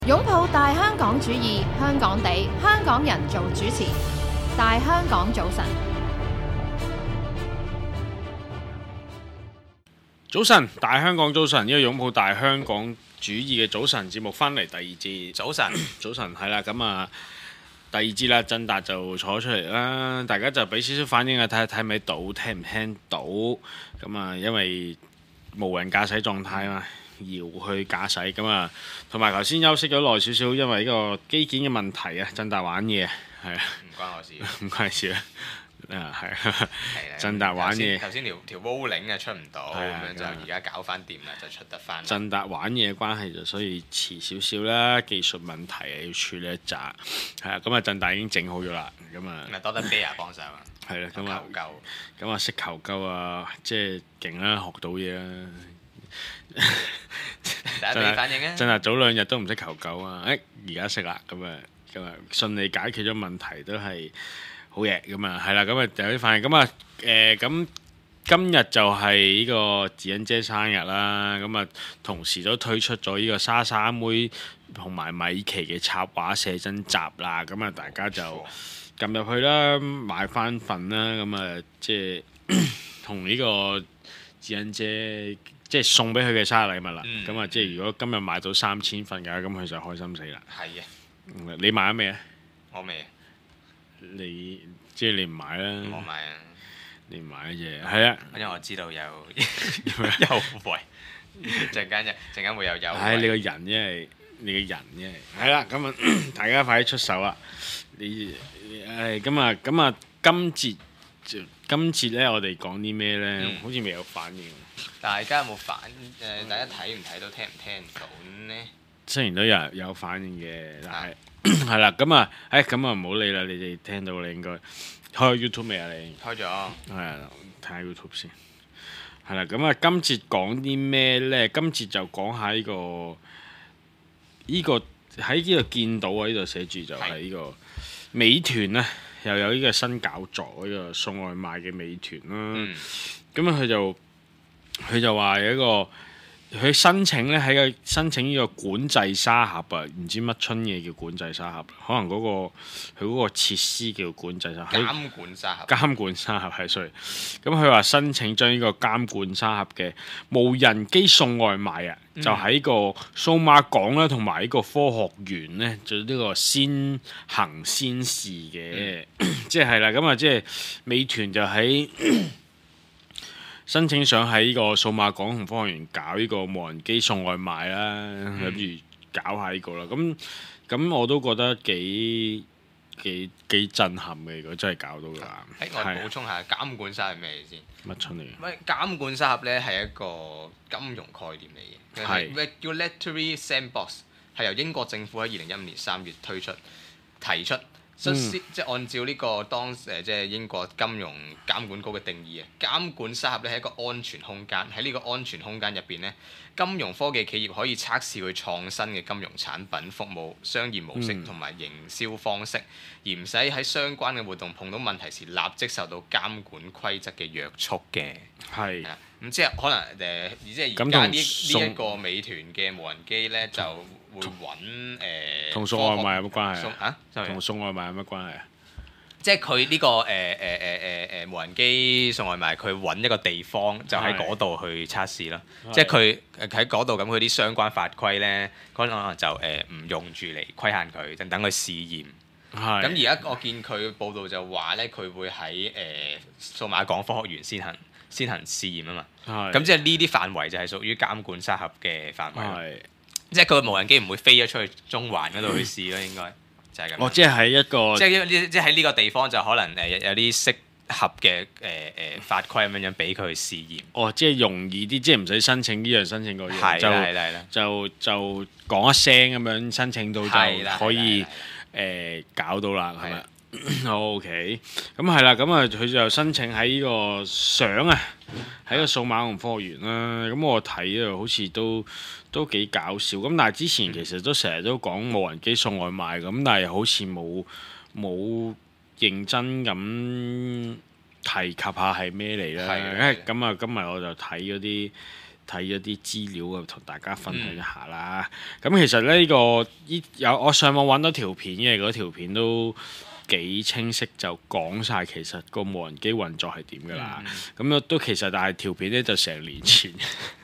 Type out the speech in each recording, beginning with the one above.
擁抱大香港主義，香港地，香港人做主持。大香港早晨， 早晨，大香港早晨，呢個擁抱大香港主義嘅早晨節目翻嚟第二節。 早晨， 早晨係啦，咁啊第二節啦，振達就坐出嚟啦，大家就俾少少反應啊，睇下睇唔睇到，聽唔聽到。咁啊，因為無人駕駛狀態嘛，遙去駕駛咁啊，同埋頭先休息咗耐少少，因為呢個機件嘅問題啊，振達玩嘢係啊， 唔關我事， 唔關事啊。啊，係係啦。 振達玩嘢頭先條 rolling 啊出唔到， 係啊咁樣就而家搞翻掂啦，就出得翻。 振達玩嘢嘅關係就所以遲少少啦，技術問題啊要處理一紮，係啊，咁啊振達已經整好咗啦，咁啊咪多得 Bear 幫手啊， 係啦，咁啊求救。 咁啊識求救啊，即係勁啦，學到嘢啦。 大家俾反應啊！ 振達早2日都唔識求救啊，而家識啦，咁啊順利解決咗問題都係好嘢，咁啊係啦，咁啊有啲反應，咁啊咁今日就係呢個子欣姐生日啦，咁啊同時都推出咗呢個莎莎妹同埋米奇嘅插畫寫真集啦，咁啊大家就撳入去啦，買翻份啦，咁啊即係同呢個子欣姐即係送俾佢嘅生日禮物啦，咁啊即係如果今日買到3000份嘅，咁佢就開心死啦。 係嘅， 你買咗未啊？ 我未， 你即係你唔買啦。 我買啊， 你唔買啫，係啊。 因為我知道有優惠，陣間會有優惠。 唉，你個人因為你個人因為係啦，咁啊大家快啲出手啊！你咁啊今節咧，我哋講啲咩咧？好似未有反應。 大家有冇反？大家睇唔睇到，聽唔聽到呢？ 雖然都有反應嘅，但係係啦，咁啊唔好理啦，你哋聽到你應該開 YouTube 未啊？你開咗。 係啊，睇下 YouTube 先。係啦，咁啊今節講啲咩咧？今節就講下呢個喺呢度見到啊，呢度寫住就係呢個美團啊，又有呢個新搞作，呢個送外賣嘅美團啦。咁啊佢就話有一個佢申請咧，喺個申請呢個管制沙盒啊，唔知乜春嘢叫管制沙盒，可能佢嗰個設施叫管制沙盒。 監管沙盒。 監管沙盒係，sorry。咁佢話申請將呢個監管沙盒嘅無人機送外賣啊，就喺個數碼港啦，同埋呢個科學園咧，做呢個先行先試嘅，即係啦。咁啊，即係美團就喺申請想喺呢個數碼港同科學園搞呢個無人機送外賣啦，諗住搞下呢個啦。咁我都覺得幾震撼嘅，如果真係搞到嘅話。 我補充下監管沙盒係咩嚟先？ 乜春嚟嘅？ 監管沙盒咧係一個金融概念嚟嘅，係 Regulatory Sandbox， 係由英國政府喺2015年3月提出。即係按照呢個即係英國金融監管局嘅定義啊，監管沙盒咧係一個安全空間。喺呢個安全空間入邊咧，金融科技企業可以測試佢創新嘅金融產品、服務、商業模式同埋營銷方式，而唔使喺相關嘅活動碰到問題時立即受到監管規則嘅約束嘅。 係。 咁即係可能即係而家呢一個美團嘅無人機咧就會揾同送外賣有乜關係啊？ 同送外賣有乜關係啊？ 即係佢呢個無人機送外賣，佢揾一個地方就喺嗰度去測試啦。即係佢喺嗰度咁，佢啲相關法規咧，可能就唔用住嚟規限佢，就等佢試驗。咁而家我見佢報道就話咧，佢會喺數碼港科學園先行試驗啊嘛。咁即係呢啲範圍就係屬於監管沙盒嘅範圍。即係佢個無人機唔會飛咗出去中環嗰度去試咯，應該就係咁。 即係喺一個即係喺呢個地方就可能有啲適合嘅法規咁樣俾佢去試驗。 即係容易啲，即係唔使申請呢樣申請嗰樣， 係啦， 就講一聲咁樣申請到就可以搞到啦，係咪？OK，咁係啦，咁啊佢就申請喺呢個相啊，喺個數碼同科學園啦。咁我睇啊，好似都幾搞笑。咁但係之前其實都成日都講無人機送外賣咁，但係好似冇認真咁提及下係咩嚟啦。咁啊，今日我就睇睇咗啲資料啊，同大家分享一下啦。咁其實呢有我上網揾到條片嘅，嗰條片都幾清晰，就講晒其實個無人機運作係點㗎啦。咁都其實但係條片呢就成年前。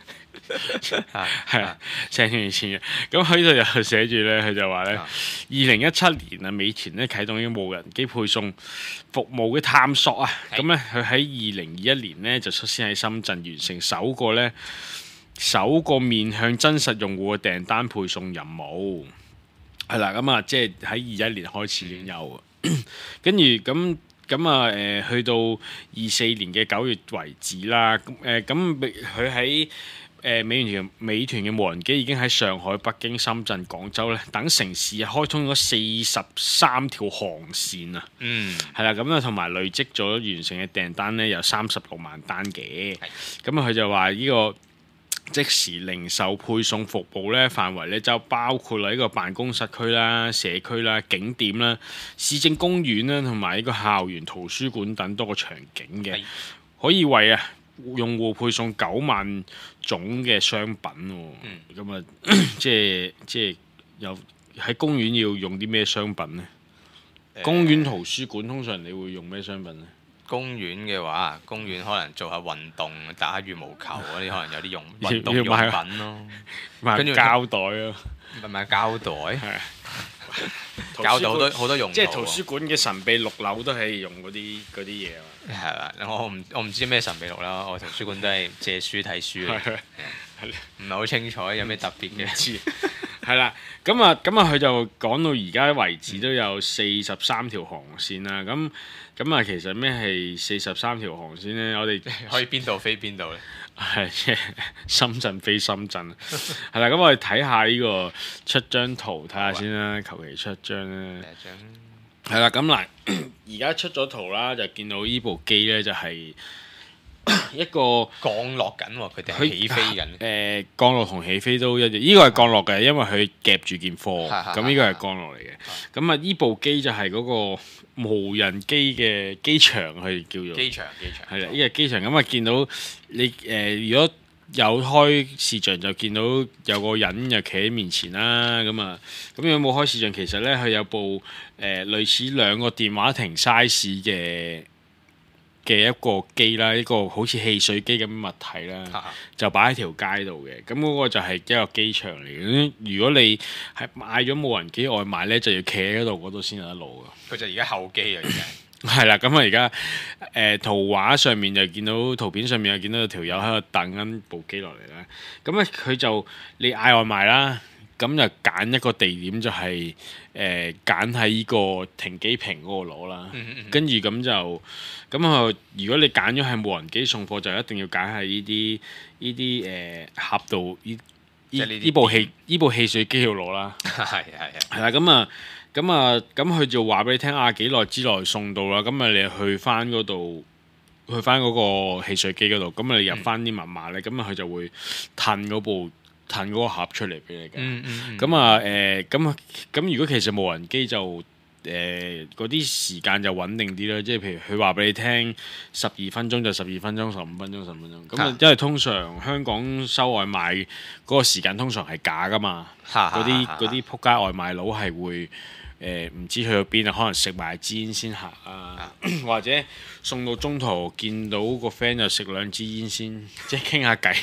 係啊，成年前嘅。咁喺度又寫住咧，佢就話咧，2017年啊，美團咧啟動呢個無人機配送服務嘅探索啊。咁咧佢喺2021年咧就率先喺深圳完成首個面向真實用戶嘅訂單配送任務。係啦，咁啊，即係喺21年開始已經有，跟住去到24年嘅9月為止啦。咁佢喺美團嘅無人機已經喺上海、北京、深圳、廣州咧等城市開通咗43條航線啊。係啦，咁啊同埋累積咗完成嘅訂單咧有36萬單嘅。咁啊佢就話呢個即時零售配送服務咧範圍咧就包括啦呢個辦公室區啦、社區啦、景點啦、市政公園啦，同埋呢個校園圖書館等多個場景嘅，可以為用戶配送9萬種嘅商品喎。咁啊，即係有喺公園要用啲咩商品呢？公園圖書館通常你會用咩商品呢？ 公園嘅話，公園可能做下運動，打下羽毛球嗰啲，可能有啲運動用品咯。 買膠袋咯， 買膠袋。係啊，膠袋好多用途。 即係圖書館嘅神秘6樓都係用嗰啲嘢啊。 係啦，我唔知咩神秘6啦，我圖書館都係借書睇書嘅，唔係好清楚有咩特別嘅。 係啦，咁啊，佢就講到而家為止都有43條航線啦。咁啊，其實咩係43條航線呢？我哋可以邊度飛邊度咧？ 係即係深圳飛深圳。係啦，咁我哋睇下呢個出張圖睇下先啦，求其出張啦。係啦，咁嗱，而家出咗圖啦，就見到呢部機咧就係一個降落緊喎，佢哋係起飛緊。 降落同起飛都一樣，呢個係降落嘅，因為佢夾住件貨，咁呢個係降落嚟嘅。咁啊，呢部機就係嗰個無人機嘅機場，佢叫做機場係啦，呢個機場。咁啊，見到你如果有開視像就見到有個人又企喺面前啦。咁有冇開視像？其實咧佢有部類似2個電話亭 size 嘅一個機啦，一個好似汽水機咁嘅物體啦，就擺喺條街度嘅。咁嗰個就係一個機場嚟嘅。如果你係買咗無人機外賣咧，就要企喺嗰度先有得攞㗎。 佢就而家候機啊，而家。 係啦，咁啊而家圖畫上面就見到圖片上面又見到有條友喺度等緊部機落嚟啦。咁咧佢就你嗌外賣啦，咁就揀一個地點就係揀喺呢個停機坪嗰度攞啦。跟住咁就如果你揀咗係無人機送貨，就一定要揀喺呢啲盒度呢部汽水機度攞啦。係啦，咁佢就話俾你聽幾耐之內送到啦。咁你去翻嗰個汽水機嗰度，咁你入翻啲密碼咧，咁佢就會褪嗰個盒出嚟俾你嘅。咁如果其實無人機就嗰啲時間就穩定啲啦。即係譬如佢話俾你聽12分鐘就12分鐘，15分鐘15分鐘。咁因為通常香港收外賣嗰個時間通常係假噶嘛。嗰啲仆街外賣佬係會唔知去到邊啊？可能食埋支煙先行啊，或者送到中途見到個 friend 就食2支煙先，即係傾下偈。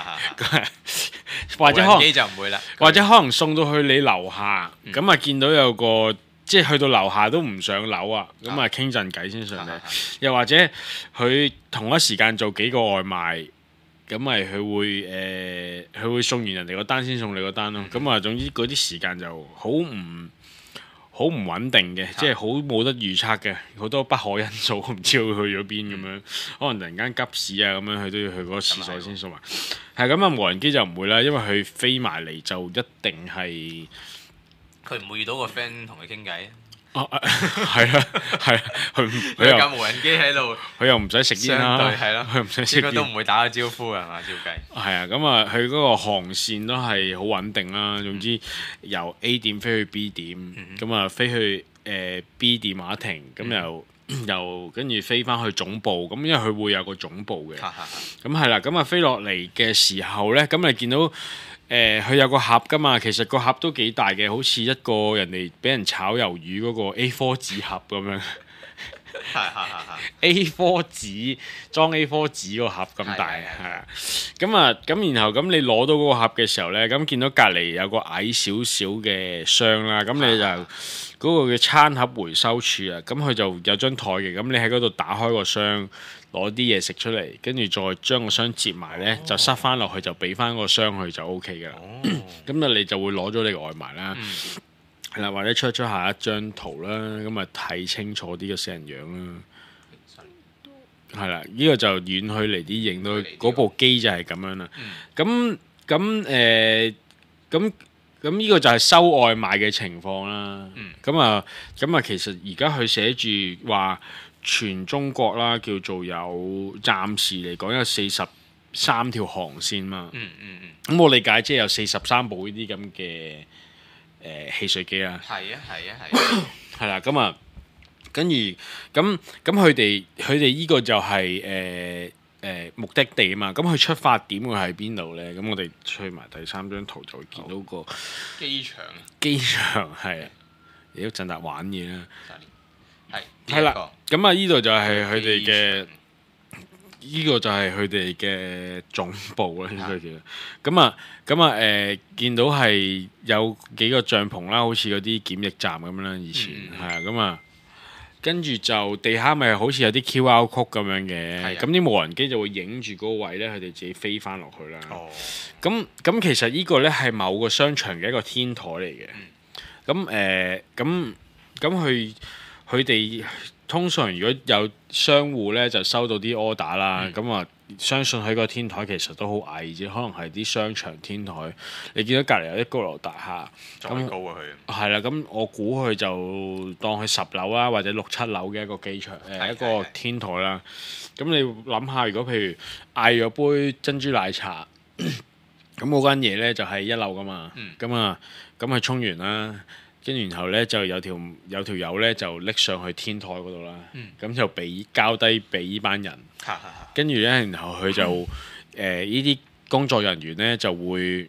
或者可能就唔會啦， 或者可能送到去你樓下，咁見到有個即係去到樓下都唔上樓啊，咁傾陣偈先上嚟。又或者佢同一時間做幾個外賣，咁佢會送完人哋個單先送你個單咯。總之嗰啲時間就好唔穩定嘅，即係好冇得預測嘅，好多不可因素，唔知佢去咗邊咁樣。可能突然間急事啊咁樣，佢都要去嗰個廁所先送埋。係咁啊，無人機就唔會啦，因為佢飛埋嚟就一定係佢唔會遇到個 friend 同佢傾偈。 係啊，佢有架無人機喺度， 佢又唔使食煙啦， 係咯， 佢唔使食煙， 應該都唔會打個招呼係嘛？照計係啊，佢嗰個航線都係好穩定啦。總之由 A 點飛去 B 點，飛去B 電話亭，咁又又跟住飛翻去總部，咁因為佢會有個總部嘅， 哈哈哈咁係啦，咁啊飛落嚟嘅時候呢，咁你見到佢有個盒噶嘛，其實個盒都幾大嘅，好似一個人哋俾人炒魷魚嗰個 A4 紙盒咁樣。A4 紙裝 A4 紙個盒咁大，係啊，咁然後咁你攞到嗰個盒嘅時候呢，咁見到隔離有個矮少少嘅箱啦，咁你就嗰個嘅餐盒回收處啊，咁佢就有張台嘅，咁你喺嗰度打開個箱，攞啲嘢食出嚟，跟住再將個箱接埋呢，就塞翻落去，就俾翻個箱佢就 O K 噶啦。咁啊，你就會攞咗你個外賣啦。係啦，或者出下一張圖啦，咁啊睇清楚啲嘅死人樣啦。係啦，呢個就遠距離啲影到嗰部機就係咁樣啦。咁呢個就係收外賣嘅情況啦。咁啊，其實而家佢寫住話全中國啦，叫做有暫時嚟講有43條航線嘛。咁我理解即係有43部呢啲咁嘅汽水機啦。係啦，咁啊，跟住咁佢哋依個就係目的地啊嘛。咁佢出發點會喺邊度咧？咁我哋去埋第3張圖就會見到個機場係啊，亦都振達玩嘢啦。係啦，咁啊，依度就係佢哋嘅。呢個就係佢哋嘅總部啦，應該叫。見到係有幾個帳篷啦，好似嗰啲檢疫站咁啦，以前係啊，咁啊，跟住就地下咪好似有啲 QR code 咁樣嘅，咁啲無人機就會影住嗰個位咧，佢哋自己飛翻落去啦。咁其實呢個咧係某個商場嘅一個天台嚟嘅。咁佢哋。通常如果有商戶咧，就收到啲 order 啦，咁啊，相信喺個天台其實都好矮啫，可能係啲商場天台。你見到隔離有啲高樓大廈，咁高啊佢。係啦，咁我估佢就當佢10樓啦，或者6、7樓嘅一個機場，一個天台啦。咁你諗下，如果譬如嗌咗杯珍珠奶茶，咁嗰間嘢咧就係1樓噶嘛，咁佢沖完啦。跟住然後咧就有條友咧就拎上去天台嗰度啦，咁就交低俾呢班人。跟住咧，然後佢就呢啲工作人員咧就會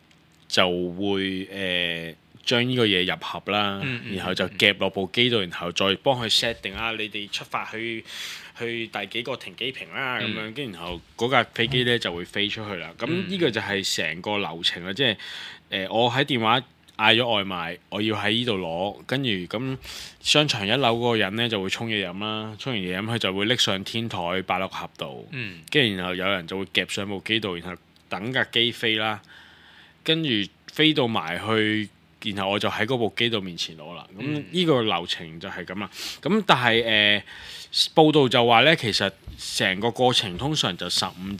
將呢個嘢入盒啦，然後就夾落部機度，然後再幫佢 set 定啊，你哋出發去第幾個停機坪啦咁樣，跟住然後嗰架飛機咧就會飛出去啦。咁呢個就係成個流程啦，即係我喺電話嗌咗外賣，我要喺呢度攞，跟住咁商場1樓嗰個人咧就會沖嘢飲啦，沖完嘢飲佢就會拎上天台擺落盒度，跟住然後有人就會夾上部機度，然後等架機飛啦，跟住飛到埋去，然後我就喺嗰部機度面前攞啦。咁呢個流程就係咁啦。咁但係報道就話咧，其實成個過程通常就12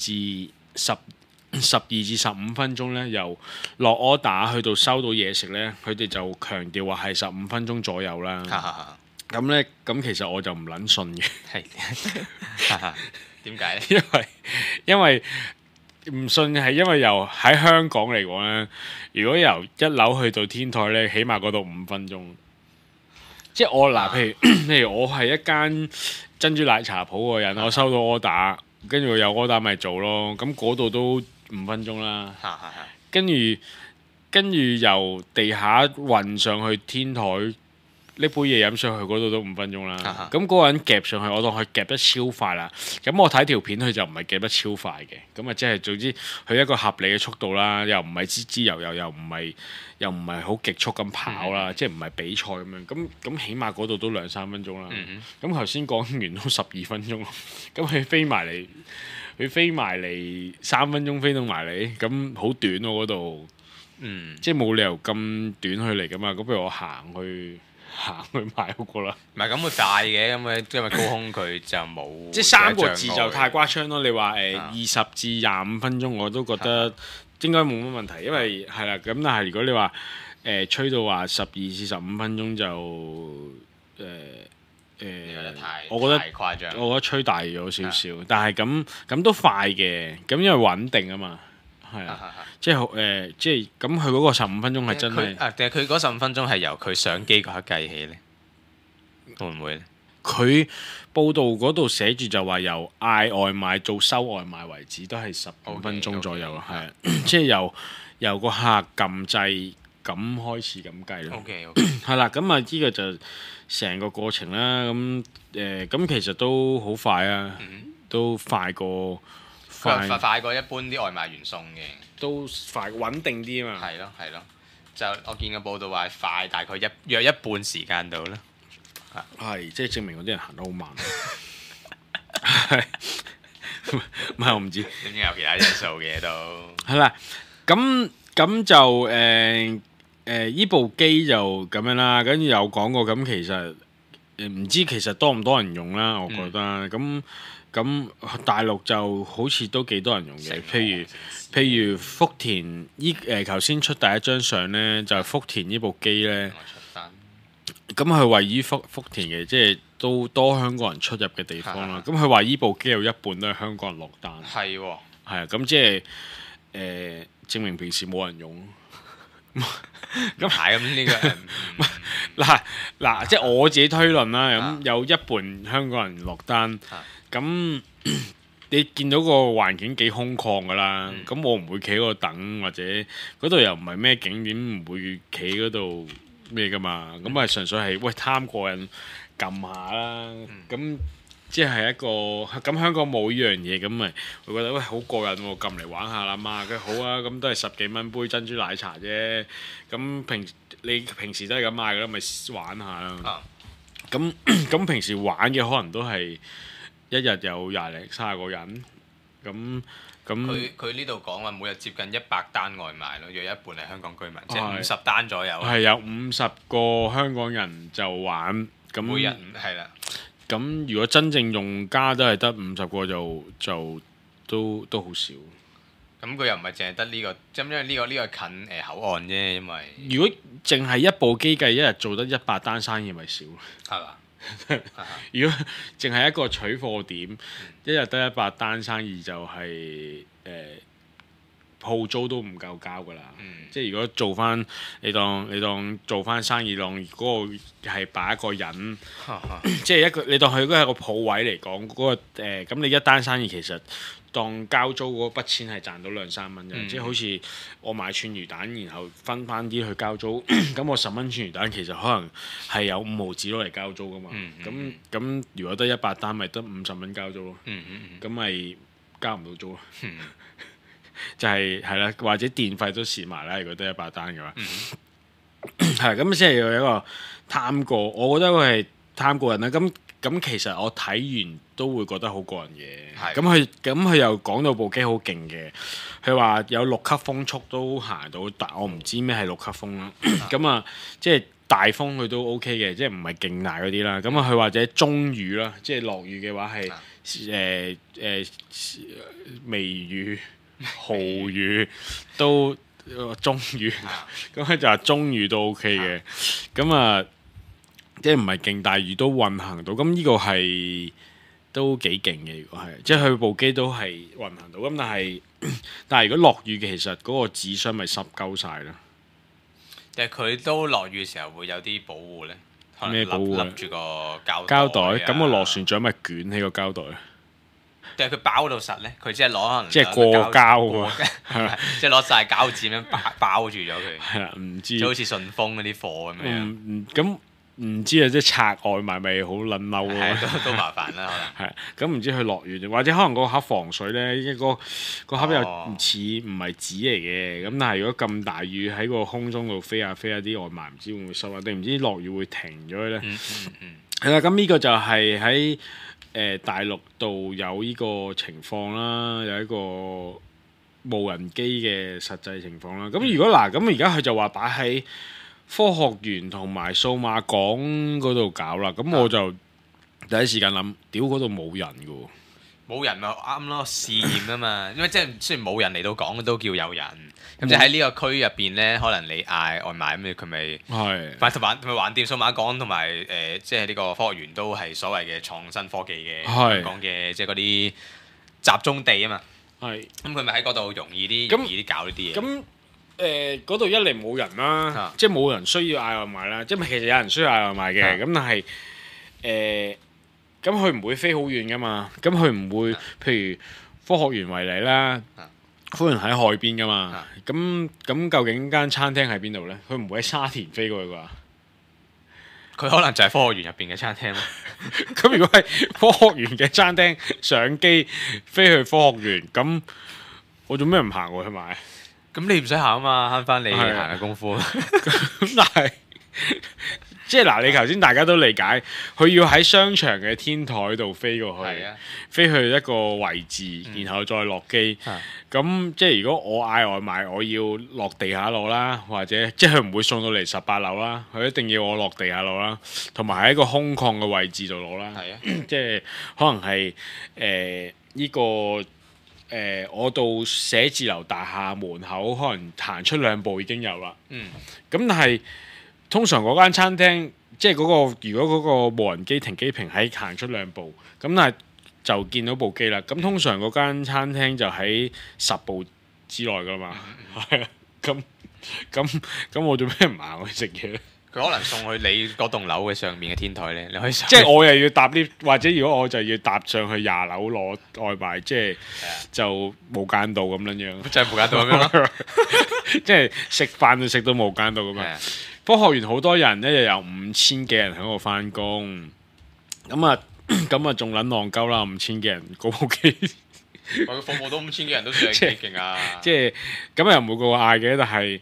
至15分鐘咧，由落 order 去到收到嘢食咧，佢哋就強調話係15分鐘左右啦。咁咧，咁其實我就唔撚信嘅。係點解咧？ 因為唔信係因為由喺香港嚟講咧，如果由1樓去到天台咧，起碼嗰度5分鐘。即係我嗱，譬如我係一間珍珠奶茶鋪嗰個人，我收到 order，跟住我有 order 咪做咯。咁嗰度都5分鐘啦，跟住由地下運上去天台，拎杯嘢飲上去嗰度都5分鐘啦。咁嗰個人夾上去，我當佢夾得超快啦。咁我睇條片，佢就唔係夾得超快嘅。咁啊，即係總之佢一個合理嘅速度啦，又唔係滋滋悠悠，又唔係好極速咁跑啦，即係唔係比賽咁樣。咁起碼嗰度都2-3分鐘啦。咁頭先講完都12分鐘，咁佢飛埋嚟。佢飛埋嚟3分鐘飛到埋嚟，咁好短喎嗰度，即係冇理由咁短去嚟噶嘛。咁不如我行去買嗰個啦。 唔係咁會快嘅，因為高空佢就冇。 即係3個字就太誇張咯。你話20至25分鐘，我都覺得應該冇乜問題，因為係啦。咁但係如果你話吹到話12至15分鐘就我覺得誇張， 我覺得吹大咗少少，但係咁都快嘅，咁因為穩定啊嘛，係啊，即係咁佢嗰個15分鐘係真係， 定係佢嗰15分鐘係由佢上機嗰刻計起咧？會唔會咧？ 佢報道嗰度寫住就話由嗌外賣到收外賣為止都係15分鐘左右，係啊，即係由個客撳掣咁開始咁計咯。 OK， 係啦，咁啊呢個就成個過程啦。咁其實都好快啊，都快過快過一般啲外賣員送嘅， 都快穩定啲啊嘛。 係咯，就我見個報道話快大概約一半時間到啦。 係，即係證明嗰啲人行得好慢。係，唔係我唔知， 點知有其他因素嘅都係啦。咁就依部機就咁樣啦。跟住有講過，咁其實唔知其實多唔多人用啦。我覺得咁大陸就好似都幾多人用嘅。譬如福田頭先出第一張相呢，就係福田呢部機呢。咁佢位於福田嘅，即係都多香港人出入嘅地方啦。咁佢話依部機有一半都係香港人落單。 係喎。係啊，咁即係證明平時冇人用。 咁係咁呢個嗱，即係我自己推論啦。咁有一半香港人落單，咁你見到個環境幾空曠㗎啦。咁我唔會企喺度等，或者嗰度又唔係咩景點，唔會企嗰度咩㗎嘛。咁啊純粹係喂貪過癮撳下啦。咁即係一個咁香港冇呢樣嘢，咁咪會覺得喂好過癮喎，撳嚟玩下啦嘛。佢好啊，咁都係10幾蚊杯珍珠奶茶啫。咁你平時都係咁買㗎啦，咪玩下啦。咁平時玩嘅可能都係一日有20零30個人。咁佢呢度講話每日接近100單外賣咯，約一半係香港居民，即係50單左右。 係有50個香港人就玩，咁每日係啦。 咁如果真正用家都係得50個就都好少。 咁佢又唔係淨係得呢個，因為呢個近口岸啫。因為如果淨係一部機計，一日做得100單生意咪少。 係嘛？ 如果淨係一個取貨點，一日得100單生意就係鋪租都唔夠交㗎啦。即係如果做翻你當做翻生意檔嗰個係擺一個人，即係你當佢嗰係個鋪位嚟講，嗰個咁你一單生意其實當交租嗰筆錢係賺到2-3蚊啫。即係好似我買串魚蛋，然後分翻啲去交租，咁我10蚊串魚蛋其實可能係有5毫子攞嚟交租㗎嘛。咁如果得100單，咪得50蚊交租咯。咁咪交唔到租咯。就係啦，或者電費都蝕埋啦。如果得100單嘅話，係咁先係有一個貪過。我覺得佢係貪過人啦。咁其實我睇完都會覺得好過癮嘅。咁佢又講到部機好勁嘅。佢話有6級風速都行到，但我唔知咩係6級風啦。咁啊，即係大風佢都 OK 嘅，即係唔係勁大嗰啲啦。咁啊，佢或者中雨啦，即係落雨嘅話係微雨。豪雨都中雨，咁佢就話中雨都 OK 嘅，咁啊，即係唔係勁大雨都運行到，咁呢個係都幾勁嘅。如果係，即係佢部機都係運行到，咁但係如果落雨，其實嗰個紙箱咪濕鳩晒啦。 但係佢都落雨嘅時候會有啲保護咧， 咩保護？ 笠住個膠袋，咁個螺旋槳咪捲起個膠袋。 但係佢包到實咧，佢只係攞可能即係過膠喎， 即係攞晒膠紙咁樣包住咗佢。 係啦，唔知就好似順豐嗰啲貨咁樣。 咁唔知啊，即係拆外賣咪好撚嬲咯。 都麻煩啦，可能。係咁唔知佢落雨，或者可能個盒防水咧，個盒又唔似唔係紙嚟嘅。咁但係如果咁大雨喺個空中度飛下啲外賣唔知會唔會收啊？定唔知落雨會停咗咧？係啦，咁呢個就係喺大陸度有呢個情況啦，有一個無人機嘅實際情況啦。咁如果咁而家佢就話擺喺科學園同埋數碼港嗰度搞啦。咁我就第一時間諗，屌嗰度冇人㗎喎。冇人咪啱咯，試驗啊嘛。因為即係雖然冇人嚟到講都叫有人。咁即係喺呢個區入邊咧，可能你嗌外賣咁，佢咪係玩掂數碼港同埋即係呢個科學園都係所謂嘅創新科技嘅香港嘅即係嗰啲集中地啊嘛。係。咁佢咪喺嗰度容易啲搞呢啲嘢。 咁嗰度一嚟冇人啦，即係冇人需要嗌外賣啦。即係其實有人需要嗌外賣嘅，咁但係咁佢唔會飛好遠噶嘛，咁佢唔會，譬如科學園為例啦，科學園喺海邊噶嘛，咁究竟間餐廳喺邊度呢？佢唔會喺沙田飛過去啩？ 佢可能就係科學園入邊嘅餐廳咯。 咁如果係科學園嘅餐廳上機飛去科學園，咁我做咩唔行過去買？ 咁你唔使行啊嘛，慳翻你行嘅功夫。 咁但係即係嗱，你頭先大家都理解，佢要喺商場嘅天台度飛過去，飛去一個位置，然後再落機。咁即係如果我嗌外賣，我要落地下攞啦，或者即係佢唔會送到嚟18樓啦，佢一定要我落地下攞啦，同埋喺一個空曠嘅位置度攞啦。即係可能係呢個我到寫字樓大廈門口，可能行出2步已經有啦。咁但係通常嗰間餐廳，即係如果嗰個無人機停機坪喺行出2步，咁但係就見到部機啦。咁通常嗰間餐廳就喺10步之內噶嘛。係啊，咁我做咩唔行去食嘢咧？ 佢可能送去你嗰棟樓嘅上面嘅天台咧，你可以即係我又要搭 lift，或者如果我就要搭上去20樓攞外賣，即係就無間道咁樣樣。 就係無間道咁樣咯。 即係食飯就食到無間道咁樣。科學園好多人，一日有5000幾人喺度翻工，咁啊仲撚戇鳩啦，5000幾人嗰部機， 佢服務到5000幾人都算係幾勁啊！ 即係咁又唔會個個嗌嘅，但係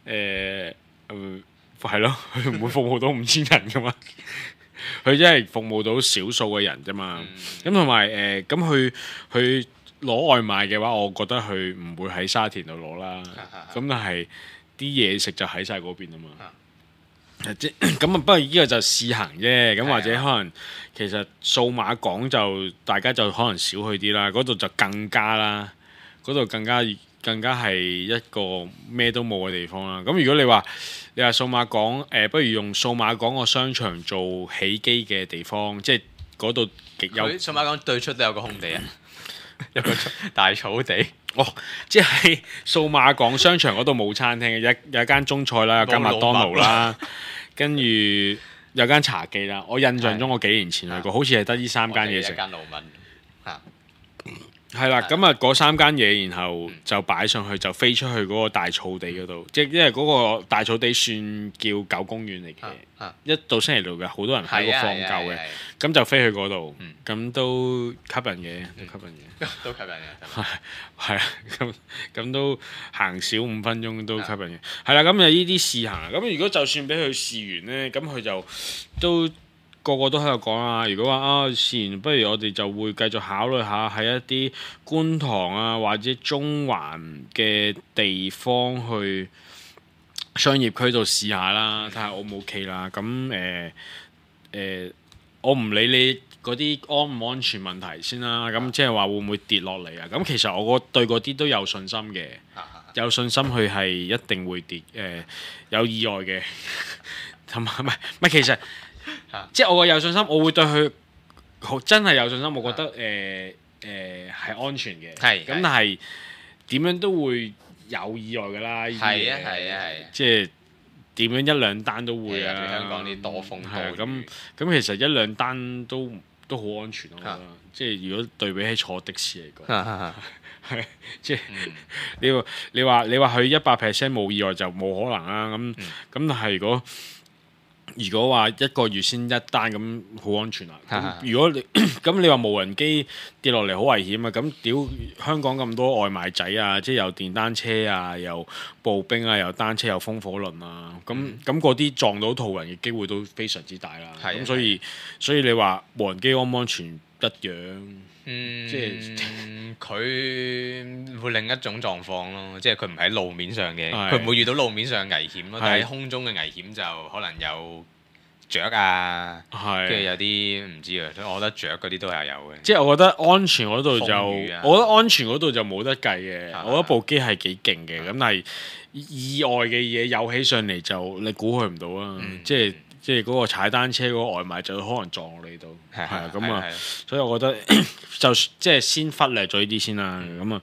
係咯，佢唔會服務到5000人噶嘛，佢真係服務到少數嘅人啫嘛。咁同埋咁佢攞外賣嘅話，我覺得佢唔會喺沙田度攞啦。咁但係啲嘢食就喺晒嗰邊啊嘛。咁不過呢個就試行啫，咁或者可能其實數碼港就大家就可能少去啲啦，嗰度就更加啦，嗰度更加係一個咩都冇嘅地方啦。咁如果你話數碼港不如用數碼港個商場做起機嘅地方，即係嗰度極有。 數碼港對出都有個空地啊，有個大草地。 即係數碼港商場嗰度冇餐廳嘅，有間中菜啦，有間麥當勞啦，跟住有間茶記啦。我印象中我幾年前去過，好似係得呢3間嘢食。 一間老文係啦，咁嗰3間嘢，然後就擺上去，就飛出去嗰個大草地嗰度。即係因為嗰個大草地算叫狗公園嚟嘅，一到星期六嘅好多人喺度放狗嘅，咁就飛去嗰度，咁都吸引嘅， 都吸引嘅， 係啊，咁都行少5分鐘都吸引嘅，係啦，咁就呢啲試行。咁如果就算俾佢試完呢，咁佢就都個個都喺度講啊。如果話試完，不如我哋就會繼續考慮下喺一啲觀塘啊或者中環嘅地方去商業區度試下啦，睇下 O 唔 OK 啦。咁我唔理你嗰啲安唔安全問題先啦。咁即係話會唔會跌落嚟啊？咁其實我對嗰啲都有信心嘅，有信心佢係一定會跌，有意外嘅，同埋唔係其實。即係我有信心，我會對佢真係有信心。我覺得係安全嘅，咁但係點樣都會有意外㗎啦。 係啊， 即係點樣1-2單都會啊。 香港啲多風多雨， 咁其實1-2單都好安全，我覺得。即係如果對比起坐的士嚟講，係即係你話佢100% 冇意外就冇可能啦。咁但係如果話1個月先1單咁好安全啦。如果你話無人機跌落嚟好危險啊！咁屌香港咁多外賣仔啊，即係有電單車啊，有步兵啊，有單車，有風火輪啊，咁嗰啲撞到途人嘅機會都非常之大啦。咁所以你話無人機安唔安全一樣？即係佢會另一種狀況咯，即係佢唔喺路面上嘅，佢唔會遇到路面上嘅危險咯。但係空中嘅危險就可能有雀啊，跟住有啲唔知啊。我覺得雀嗰啲都係有嘅。 即係我覺得安全嗰度就冇得計嘅。我覺得部機係幾勁嘅，咁但係意外嘅嘢有起上嚟就你估佢唔到啦。即係嗰個踩單車嗰個外賣就可能撞落你度，係啊咁啊，所以我覺得就即係先忽略咗呢啲先啦。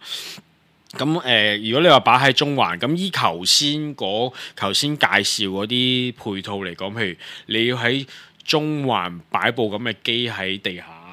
咁如果你話擺喺中環，咁依頭先介紹嗰啲配套嚟講，譬如你要喺中環擺部咁嘅機喺地下，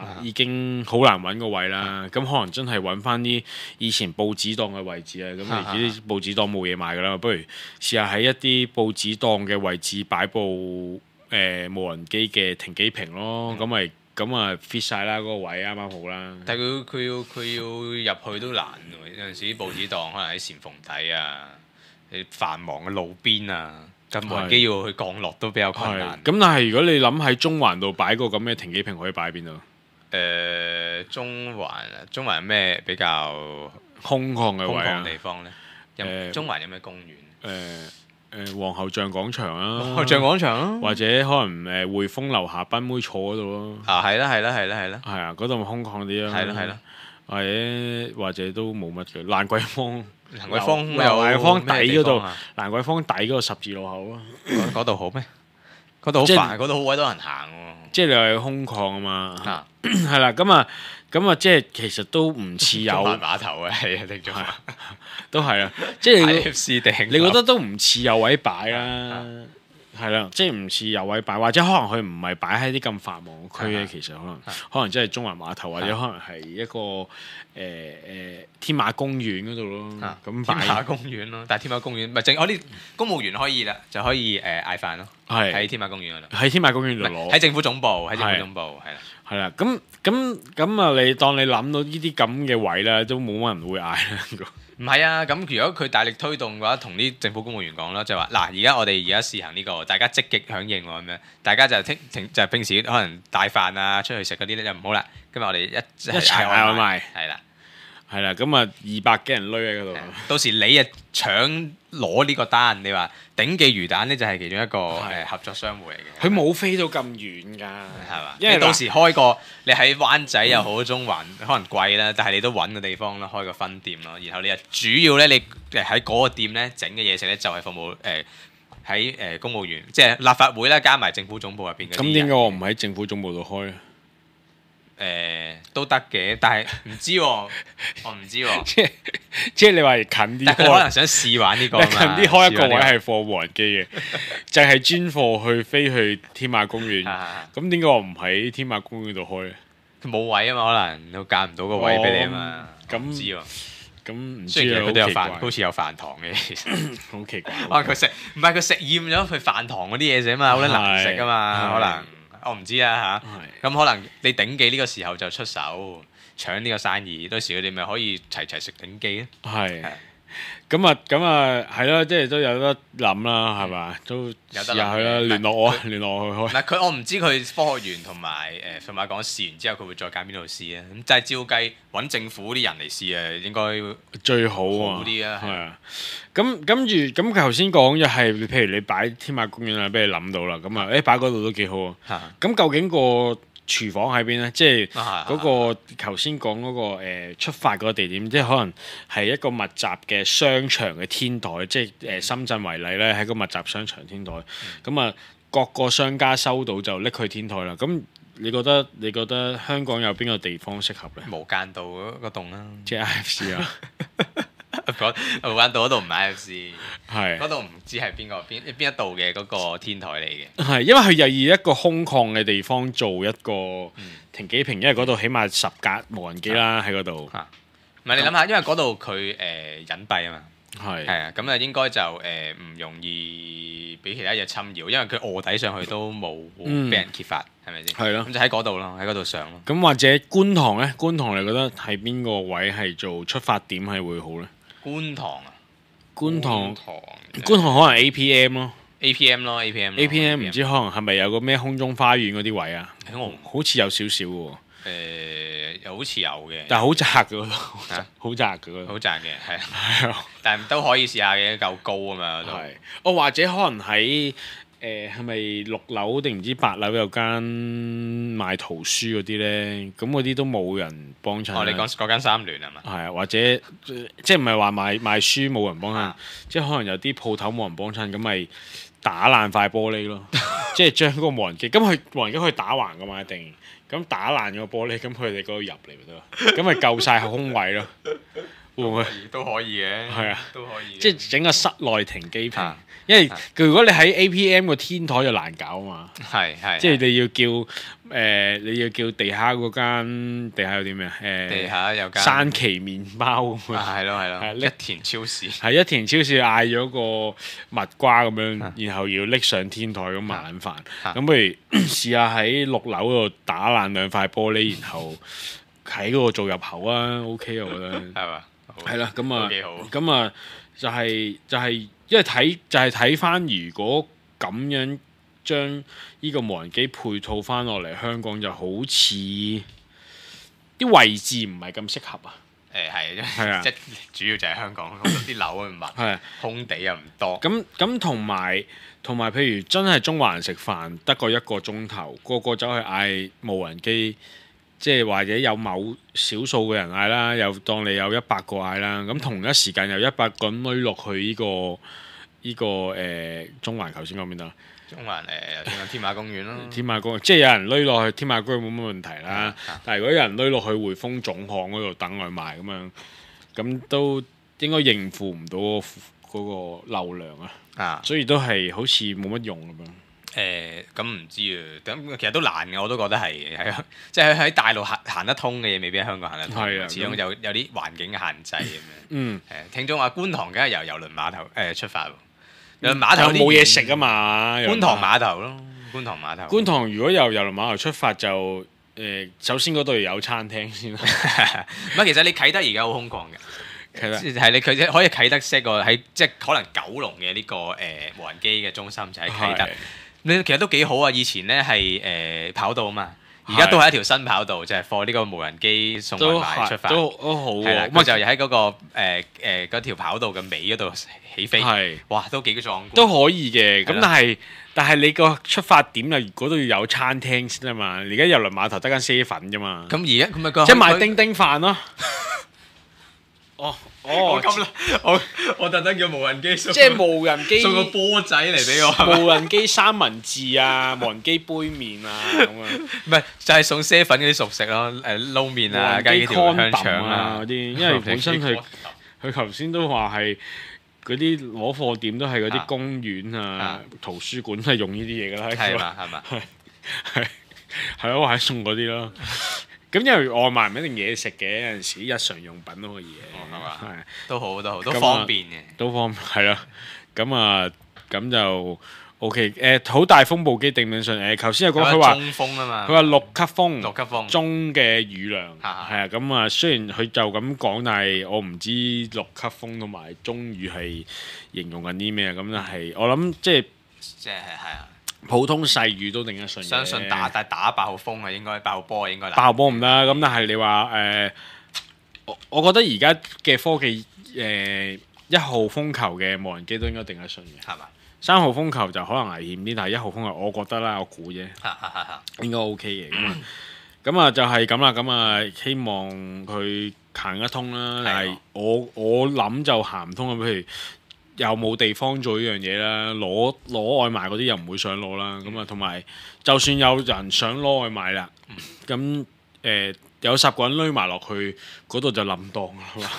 已經好難揾個位啦。咁可能真係揾翻啲以前報紙檔嘅位置啊。咁你知啲報紙檔冇嘢賣噶啦，不如試下喺一啲報紙檔嘅位置擺部無人機嘅停機坪咯。咁咪咁啊 fit 晒啦，嗰個位啱啱好啦。 但係佢要入去都難喎，有陣時啲報紙檔可能喺簷篷底啊，喺繁忙嘅路邊啊，咁無人機要去降落都比較困難。 咁但係如果你諗喺中環度擺個咁嘅停機坪，可以擺喺邊度？ 中環啊，中環有咩比較空曠嘅位啊？ 地方咧？中環有咩公園？ 皇后像廣場啊， 皇后像廣場啊， 或者可能匯豐樓下賓妹坐嗰度咯。 啊，係啦，係啊，嗰度咪空曠啲咯。 係啦。 或者都冇乜嘅蘭桂坊。 蘭桂坊底嗰度，蘭桂坊底嗰個十字路口啊。 嗰度好咩？嗰度好煩，嗰度好鬼多人行喎。 即係你話空曠啊嘛。係啦，咁啊，即係其實都唔似有中環碼頭啊，係啊，定中環都係啊，即係你覺得都唔似有位擺啦。係啦，即係唔似有位擺，或者可能佢唔係擺喺啲咁繁忙嘅區嘅，其實可能真係中環碼頭，或者可能係一個天馬公園嗰度咯。咁天馬公園咯，但係天馬公園唔係淨我啲公務員可以啦，就可以嗌飯咯。喺天馬公園嗰度， 喺天馬公園度攞。 喺政府總部，係啦。 係啦，咁啊，你當你諗到呢啲咁嘅位咧，都冇乜人會嗌啦。 唔係啊，咁如果佢大力推動嘅話，同啲政府公務員講啦，就話嗱，我哋而家試行呢個，大家積極響應喎咁樣，大家就就平時可能帶飯啊出去食嗰啲咧就唔好啦，今日我哋一齊嗌外賣，係啦， 咁啊200幾人攏喺嗰度， 到時你啊搶攞呢個單，你話鼎記魚蛋呢就係其中一個合作商戶嚟嘅， 佢冇飛到咁遠㗎， 係嘛？因為到時開個你喺灣仔又好，中環可能貴啦，但係你都揾個地方啦，開個分店咯，然後你主要咧你喺嗰個店咧整嘅嘢食咧就係服務喺公務員，即係立法會啦，加埋政府總部入邊嗰啲。 咁點解我唔喺政府總部度開咧？ 都得嘅，但係唔知喎，我唔知喎。 即係你話近啲， 但佢可能想試玩呢個嘛。 近啲開一個位係貨無人機嘅，就係專貨去飛去天馬公園。咁點解我唔喺天馬公園度開咧？ 佢冇位啊嘛，可能都揀唔到個位俾你啊嘛。咁唔知喎。 咁唔知雖然佢都有飯，好似有飯堂嘅，其實好奇怪。 可能佢食厭咗佢飯堂嗰啲嘢食啊嘛，好難食啊嘛，可能。我唔知啊嚇，咁可能你鼎記呢個時候就出手搶呢個生意，到時佢哋咪可以齊食鼎記咧。係， 咁啊係咯，即係都有得諗啦，係嘛？都有得試下去啦，聯絡我去開。 我唔知佢科學園同埋數碼港試完之後，佢會再揀邊度試啊？咁就係照計揾政府啲人嚟試啊，應該最好啲啊。 係啊，咁跟住咁頭先講就係，譬如你擺天馬公園啊，俾你諗到啦，咁啊，擺嗰度都幾好啊。咁究竟個廚房喺邊咧？即係嗰個頭先講嗰個出發嗰個地點，即係可能係一個密集嘅商場嘅天台，即係深圳為例咧，喺個密集商場天台。咁啊，各個商家收到就拎去天台啦。咁你覺得香港有邊個地方適合咧？ 無間道嗰棟啦， 即係 IFC 啊！ 無間道嗰度唔係 IFC， 係嗰度唔知係邊一度嘅嗰個天台嚟嘅。 係因為佢又以一個空曠嘅地方做一個停機坪，因為嗰度起碼10架無人機啦喺嗰度。 唔係你諗下，因為嗰度佢隱蔽啊嘛。 係啊，咁啊應該就唔容易俾其他嘢侵擾，因為佢臥底上去都冇俾人揭發，係咪先？係咯。咁就喺嗰度咯，喺嗰度上咯。 咁或者觀塘咧？觀塘你覺得係邊個位係做出發點係會好咧？ 觀塘啊， 觀塘可能 APM 咯 ，APM 唔知可能係咪有個咩空中花園嗰啲位啊？好似有少少喎。 又好似有嘅， 但係好窄嘅嗰度，好窄嘅好窄嘅，係啊，但係都可以試下嘅，夠高啊嘛，都係。或者可能喺係咪6樓定唔知8樓有間賣圖書嗰啲咧？咁嗰啲都冇人幫襯。 你講嗰間三聯係嘛？ 係啊，或者即係唔係話賣書冇人幫襯，即係可能有啲鋪頭冇人幫襯，咁咪打爛塊玻璃咯。即係將嗰個無人機，咁佢無人機可以打橫噶嘛，一定。咁打爛個玻璃，咁佢哋嗰度入嚟咪得咯，咁咪夠晒空位咯。 會唔會？ 都可以嘅， 係啊， 都可以嘅。 即係整個室內停機坪啊， 因為如果你喺 APM 個天台就難搞啊嘛。 係即係你要叫你要叫地下嗰間地下有啲咩地下有間山崎麵包咁樣， 係咯係係咯，一田超市係一田超市嗌咗個蜜瓜咁樣，然後要拎上天台咁麻撚煩。咁不如試下喺6樓度打爛2塊玻璃，然後喺嗰個做入口啊 OK 我覺得係嘛？ 係啦，咁啊都幾好咁啊就係因為睇翻如果咁樣將呢個無人機配套翻落嚟香港，就好似啲位置唔係咁適合啊。 係啊即係主要就係香港好多啲樓咁密， 係空地又唔多。 咁同埋，譬如真係中環食飯得個1個鐘頭，個個走去嗌無人機，即係或者有某少數嘅人嗌啦，又當你有100個嗌啦，咁同一時間有100個人攏落去呢個中環，頭先講邊度？ 中環頭先講天馬公園咯， 天馬公園即係有人攏落去天馬公園冇乜問題啦。但係如果有人攏落去匯豐總行嗰度等外賣咁樣，咁都應該應付唔到嗰個流量啊。所以都係好似冇乜用咁樣。 咁唔知啊，咁其實都難嘅，我都覺得係啊，即係喺大陸行得通嘅嘢，未必喺香港行得通。 係啊， 始終有啲環境嘅限制咁樣。 嗯。 聽眾話觀塘梗係由郵輪碼頭出發喎。碼頭冇嘢食啊嘛， 觀塘碼頭咯，觀塘碼頭。 觀塘如果由郵輪碼頭出發就首先嗰度要有餐廳先。唔係，其實你啟德而家好空曠嘅，係你佢可以啟德 set 個喺即係可能九龍嘅呢個無人機嘅中心就喺啟德。你其實都幾好啊！以前咧係跑道啊嘛，而家都係一條新跑道，就係放呢個無人機送外賣出發。都好喎。係啦，咁就喺嗰個嗰條跑道嘅尾嗰度起飛。係。哇！都幾壯觀。 都可以嘅，咁但係你個出發點啊，嗰度要有餐廳先啊嘛。而家郵輪碼頭得間7粉啫嘛。 咁而家咁咪即係賣叮叮飯咯。 我咁啦，我特登叫無人機送， 即係無人機送個波仔嚟俾我。 無人機三文治啊，無人機杯麵啊咁樣。 唔係就係送7粉嗰啲熟食咯，撈麵啊，雞條香腸啊嗰啲，因為本身佢頭先都話係嗰啲攞貨店都係嗰啲公園啊、圖書館都係用呢啲嘢㗎啦。 係嘛係嘛， 係咯，或者送嗰啲咯。咁因為外賣唔一定嘢食嘅，有陣時日常用品都可以嘅，係嘛？係都好都方便嘅， 都方便係咯。咁就 OK。好大風暴機定名信頭先有講佢話中風啊嘛， 佢話6級風，中嘅雨量係啊。咁啊，雖然佢就咁講，但係我唔知6級風同埋中雨係形容緊啲咩啊。咁但係我諗即係係啊。 普通細雨都頂得順嘅， 相信打爆風啊，應該爆波啊，應該爆波唔得。咁但係你話我覺得而家嘅科技1號風球嘅無人機都應該頂得順嘅，係嘛？3號風球就可能危險啲，但係1號風球我覺得啦，我估啫，應該 OK 嘅。咁啊就係咁啦，咁啊希望佢行得通啦。但係我諗就行唔通啊，譬如。又冇地方做呢樣嘢啦，攞外賣嗰啲又唔會想攞啦，咁啊同埋就算有人想攞外賣啦，咁有10個人攏埋落去嗰度就冧檔啦嘛，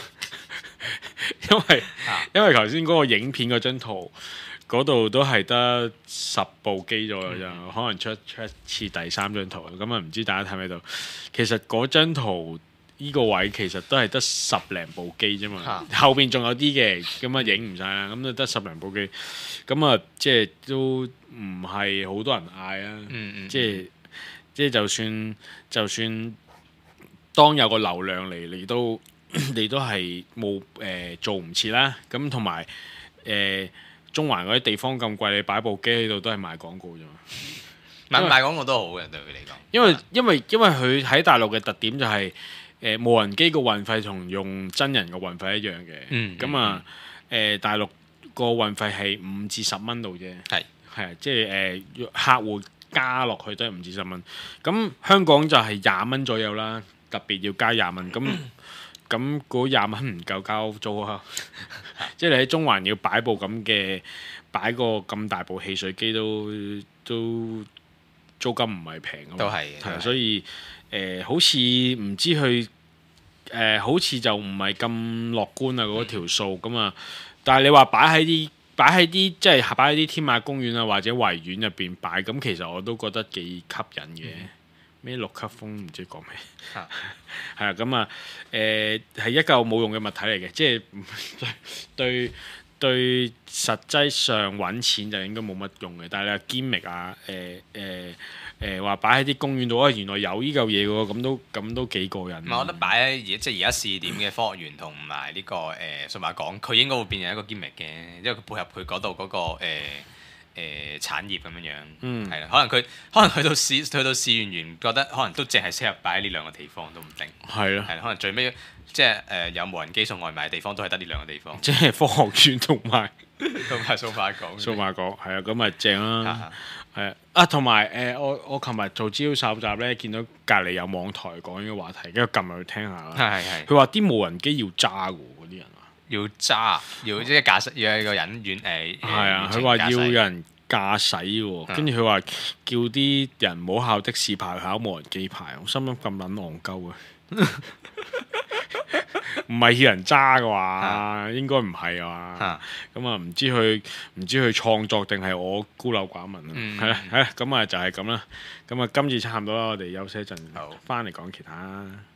因為頭先嗰個影片嗰張圖嗰度都係得10部機左右咋，可能出一次第3張圖，咁啊唔知大家睇唔睇到？其實嗰張圖。呢個位其實都係得10零部機啫嘛，後邊仲有啲嘅，咁啊影唔晒啦，咁就得10零部機，咁啊即係都唔係好多人嗌啊，即係就算當有個流量嚟，你都係冇做唔切啦，咁同埋中環嗰啲地方咁貴，你擺部機喺度都係賣廣告啫嘛， 賣廣告都好嘅對佢嚟講， 因為佢喺大陸嘅特點就係。無人機個運費同用真人個運費一樣嘅，咁大陸個運費係5至10蚊度啫，係啊，即係客戶加落去都係5至10蚊，咁香港就係20蚊左右啦，特別要加20蚊，咁嗰20蚊唔夠交租啊，即係你喺中環要擺個咁大部汽水機都租金唔係平啊嘛， 都係， 所以。好似唔知佢好似就唔係咁樂觀啊嗰條數咁啊。但係你話擺喺啲即係擺喺啲天馬公園啊或者維園入邊擺，咁其實我都覺得幾吸引嘅。咩六級風唔知講咩，係啊咁啊係一嚿冇用嘅物體嚟嘅，即係對實際上揾錢就應該冇乜用嘅。但係你話堅力啊話擺喺啲公園度原來有呢嚿嘢喎，咁都幾過癮。 唔係，我覺得擺喺即係而家試點嘅科學園同埋呢個數碼港，佢應該會變成一個堅力嘅，因為佢配合佢嗰度嗰個產業咁樣樣，係啦，可能去到試完覺得可能都淨係適合擺喺呢兩個地方都唔定，係啦，可能最尾即係有無人機送外賣嘅地方都係得呢兩個地方， 即係科學園同埋數碼港， 係啊，咁咪正啦，係啊，同埋我琴日做資料搜集咧，見到隔離有網台講呢個話題，跟住撳入去聽下啦， 係佢話啲無人機要揸嘅喎，嗰啲人話要揸，要即係駕駛，要有個人係啊，佢話要有人駕駛喎，跟住佢話叫啲人唔好考的士牌，考無人機牌，我心諗咁撚戇鳩啊！唔係要人揸嘅話，應該唔係啊。咁啊，唔知佢創作定係我孤陋寡聞啊？係啦，咁啊就係咁啦。咁啊，今次差唔多啦，我哋休息一陣，翻嚟講其他。